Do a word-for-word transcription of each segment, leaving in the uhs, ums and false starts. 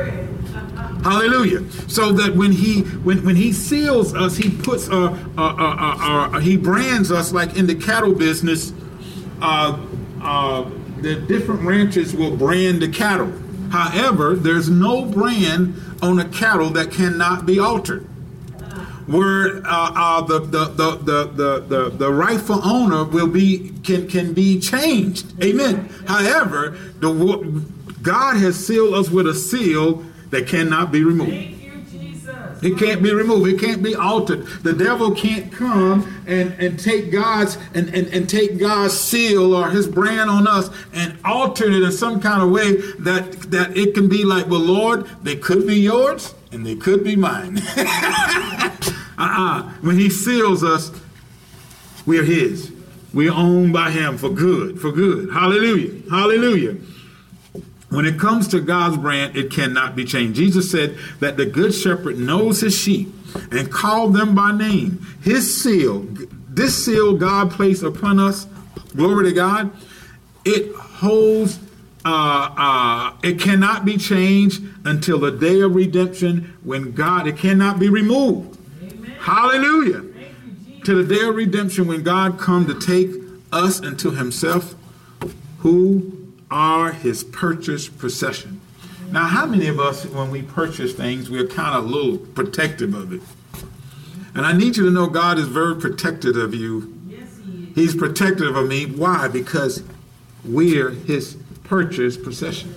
Hallelujah. So that when he when when he seals us, he puts uh, uh, uh, uh, uh he brands us like in the cattle business. Uh, uh, the different ranchers will brand the cattle. However, there's no brand on a cattle that cannot be altered. Where uh, uh, the, the, the, the, the, the, the rightful owner will be can can be changed. Amen. However, the God has sealed us with a seal that cannot be removed. Thank you, Jesus. It can't be removed. It can't be altered. The devil can't come and, and take God's and, and, and take God's seal or his brand on us and alter it in some kind of way that, that it can be like, well, Lord, they could be yours and they could be mine. uh-uh. When he seals us, we're his. We're owned by him for good, for good. Hallelujah. Hallelujah. When it comes to God's brand, it cannot be changed. Jesus said that the good shepherd knows his sheep and called them by name. His seal, this seal God placed upon us, glory to God, it holds, uh, uh, it cannot be changed until the day of redemption when God, it cannot be removed. Amen. Hallelujah. To the day of redemption when God come to take us into himself, who are his purchased possession. Now, how many of us, when we purchase things, we're kind of a little protective of it? And I need you to know God is very protective of you. Yes, he is. He's protective of me. Why? Because we're his purchased possession.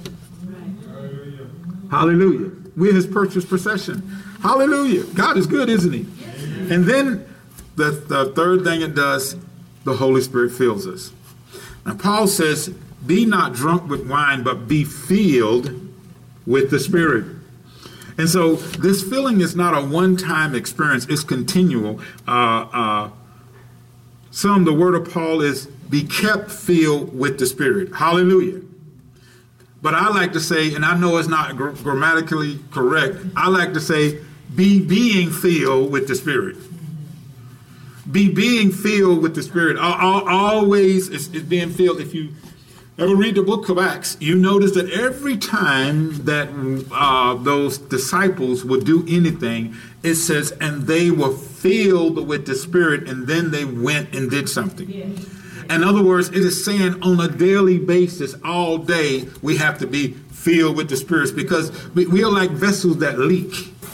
Right. Hallelujah. We're his purchased possession. Hallelujah. God is good, isn't he? Yes, he is. And then the, the third thing it does, the Holy Spirit fills us. Now, Paul says, be not drunk with wine, but be filled with the Spirit. And so this filling is not a one-time experience. It's continual. Uh, uh, some, the word of Paul is be kept filled with the Spirit. Hallelujah. But I like to say, and I know it's not gr- grammatically correct, I like to say be being filled with the Spirit. Be being filled with the Spirit. Always is being filled. If you ever read the book of Acts, you notice that every time that uh, those disciples would do anything, it says, and they were filled with the Spirit, and then they went and did something. Yes. In other words, it is saying on a daily basis, all day, we have to be filled with the Spirit, because we, we are like vessels that leak.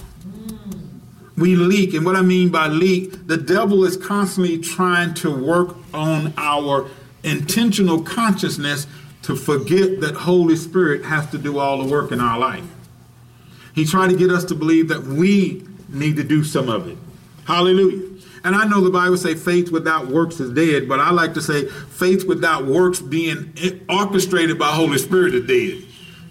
We leak. And what I mean by leak, the devil is constantly trying to work on our intentional consciousness to forget that Holy Spirit has to do all the work in our life. He tried to get us to believe that we need to do some of it. Hallelujah. And I know the Bible say faith without works is dead, but I like to say faith without works being orchestrated by Holy Spirit is dead.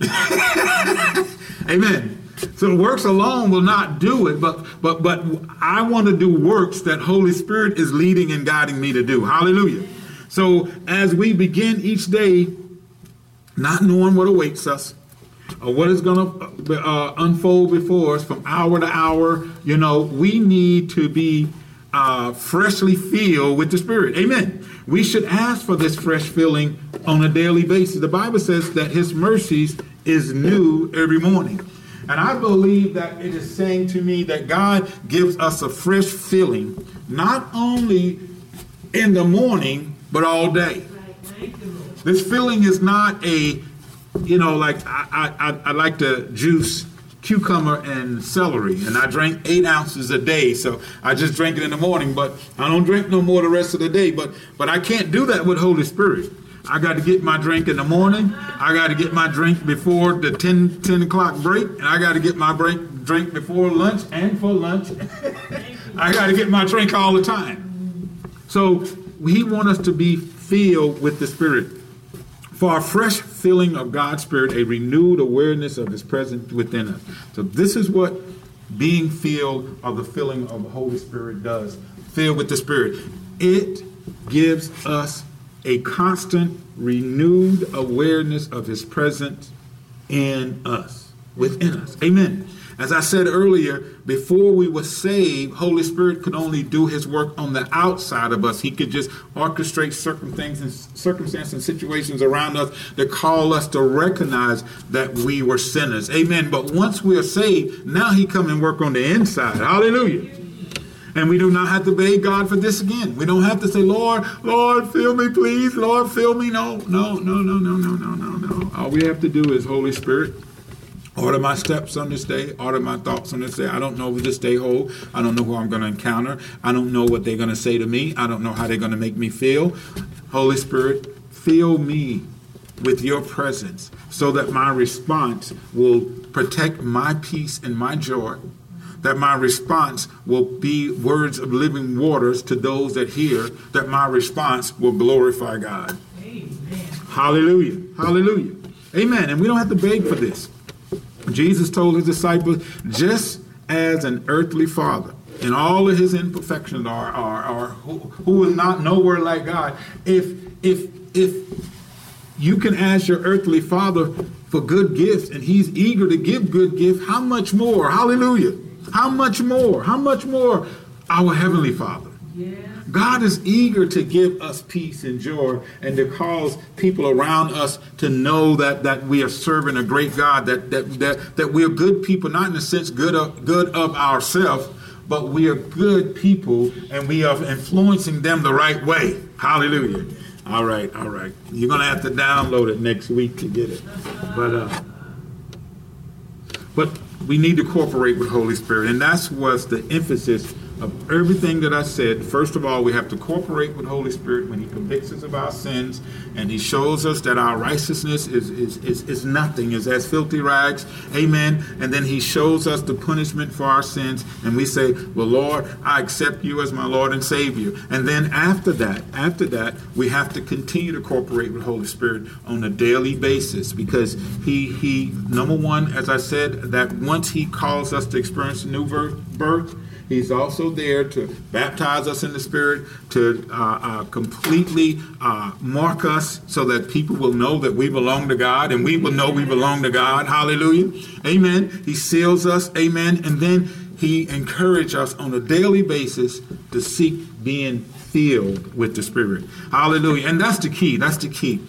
Amen. So works alone will not do it, but but but I want to do works that Holy Spirit is leading and guiding me to do. Hallelujah. So as we begin each day, not knowing what awaits us or what is going to uh, unfold before us from hour to hour, you know, we need to be uh, freshly filled with the Spirit. Amen. We should ask for this fresh filling on a daily basis. The Bible says that his mercies is new every morning. And I believe that it is saying to me that God gives us a fresh filling, not only in the morning, but all day. This filling is not a, you know, like I, I, I like to juice cucumber and celery, and I drank eight ounces a day. So I just drink it in the morning, but I don't drink no more the rest of the day. But but I can't do that with Holy Spirit. I got to get my drink in the morning. I got to get my drink before the ten, ten o'clock break. And I got to get my break, drink before lunch and for lunch. I got to get my drink all the time. So he wants us to be filled with the Spirit. For a fresh filling of God's Spirit, a renewed awareness of his presence within us. So this is what being filled or the filling of the Holy Spirit does. Filled with the Spirit. It gives us a constant, renewed awareness of his presence in us, within us. Amen. As I said earlier, before we were saved, Holy Spirit could only do his work on the outside of us. He could just orchestrate certain things and circumstances and situations around us that call us to recognize that we were sinners. Amen. But once we are saved, now he come and work on the inside. Hallelujah. And we do not have to beg God for this again. We don't have to say, Lord, Lord, fill me, please. Lord, fill me. No, no, no, no, no, no, no, no, no. All we have to do is, Holy Spirit, order my steps on this day, order my thoughts on this day. I don't know who this day holds. I don't know who I'm going to encounter. I don't know what they're going to say to me. I don't know how they're going to make me feel. Holy Spirit, fill me with your presence so that my response will protect my peace and my joy, that my response will be words of living waters to those that hear, that my response will glorify God. Amen. Hallelujah. Hallelujah. Amen. And we don't have to beg for this. Jesus told his disciples, just as an earthly father, and all of his imperfections are, are, are who, who is not nowhere like God. If, if, if you can ask your earthly father for good gifts, and he's eager to give good gifts, how much more? Hallelujah. How much more? How much more our Heavenly Father? Yeah. God is eager to give us peace and joy and to cause people around us to know that, that we are serving a great God, that that that, that we are good people, not in the sense good of, good of ourselves, but we are good people and we are influencing them the right way. Hallelujah. All right, all right. You're going to have to download it next week to get it. But, uh, but we need to cooperate with Holy Spirit. And that was the emphasis of everything that I said. First of all, we have to cooperate with Holy Spirit when he convicts us of our sins and he shows us that our righteousness is, is, is, is nothing, is as filthy rags. Amen. And then he shows us the punishment for our sins. And we say, well, Lord, I accept you as my Lord and Savior. And then after that, after that, we have to continue to cooperate with Holy Spirit on a daily basis because he, he number one, as I said, that once he calls us to experience a new birth, he's also there to baptize us in the Spirit, to uh, uh, completely uh, mark us so that people will know that we belong to God and we will know we belong to God. Hallelujah. Amen. He seals us. Amen. And then he encourages us on a daily basis to seek being filled with the Spirit. Hallelujah. And that's the key. That's the key.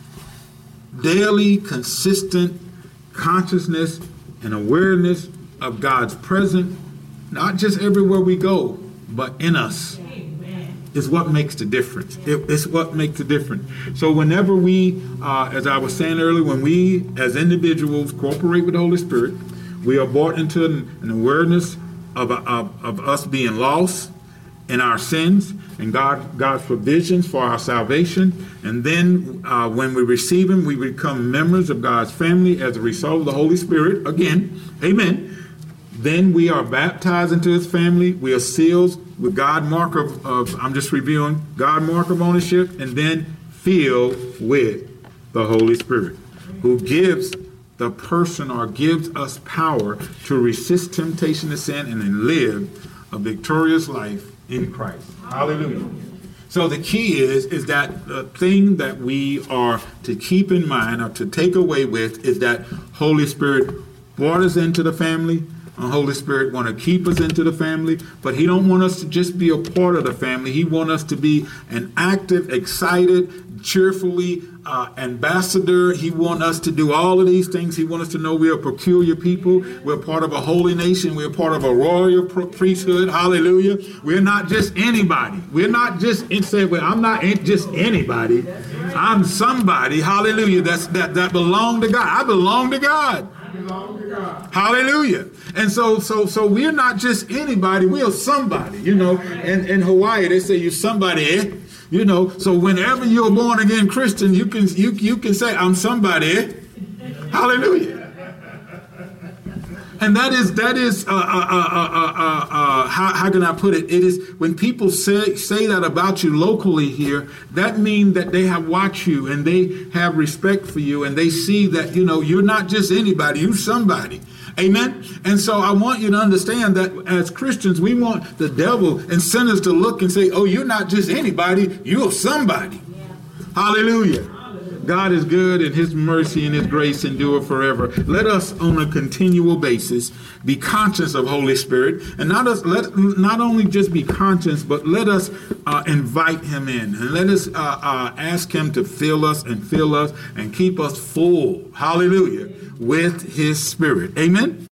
Daily, consistent consciousness and awareness of God's presence, not just everywhere we go, but in us. Amen. Is what makes the difference. It, it's what makes the difference. So whenever we, uh, as I was saying earlier, when we as individuals cooperate with the Holy Spirit, we are brought into an, an awareness of, of, of us being lost in our sins and God, God's provisions for our salvation. And then uh, when we receive him, we become members of God's family as a result of the Holy Spirit. Again, amen. Then we are baptized into his family. We are sealed with God mark of, of, I'm just reviewing, God mark of ownership, and then filled with the Holy Spirit, who gives the person or gives us power to resist temptation to sin and then live a victorious life in Christ. Hallelujah. So the key is, is that the thing that we are to keep in mind or to take away with is that Holy Spirit brought us into the family. The Holy Spirit want to keep us into the family, but he don't want us to just be a part of the family. He want us to be an active, excited, cheerfully uh, ambassador. He want us to do all of these things. He want us to know we are a peculiar people. We're part of a holy nation. We're part of a royal priesthood. Hallelujah. We're not just anybody. We're not just, say, well, I'm not just anybody. I'm somebody. Hallelujah. That's that that belong to God. I belong to God. Belong to God. Hallelujah. And so so so we're not just anybody, we're somebody, you know. And in Hawaii they say you're somebody, eh? You know, so whenever you're a born again Christian, you can you you can say I'm somebody, eh? Hallelujah. And that is that is uh, uh, uh, uh, uh, uh, how, how can I put it? It is when people say say that about you locally here, that means that they have watched you and they have respect for you and they see that, you know, you're not just anybody, you're somebody. Amen. And so I want you to understand that as Christians, we want the devil and sinners to look and say, oh, you're not just anybody, you're somebody. Yeah. Hallelujah. Hallelujah. God is good and his mercy and his grace endure forever. Let us on a continual basis be conscious of Holy Spirit, and not us let not only just be conscious, but let us uh, invite him in, and let us uh, uh, ask him to fill us and fill us and keep us full, hallelujah, with his Spirit. Amen.